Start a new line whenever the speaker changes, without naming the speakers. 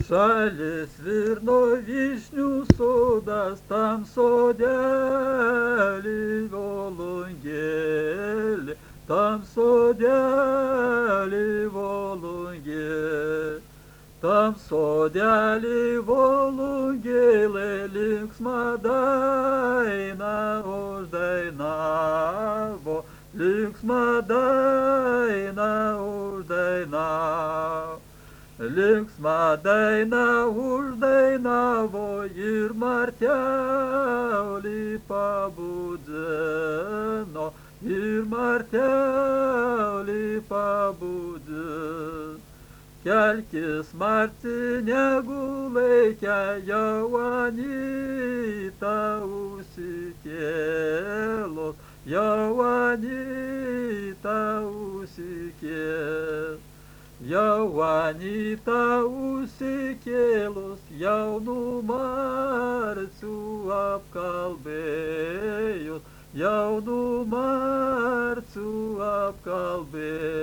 Žalis virno vyšnių sodas, tam sodelį volungėlį, tam sodelį volungėlį. Tam sodelį volungėlį linksmą dainą uždainavo, linksmą dainą uždainavo. Linksmą dainą uždainavo ir martelį pabudzino, ir martelį pabudzino. Kelkis, Martinė, gulėke, jau Anyta užsikėlos, jau Anyta užsikėlos. Jau Anyta užsikėlus, jaunų marcių apkalbėjus, jaunų marcių apkalbėjus.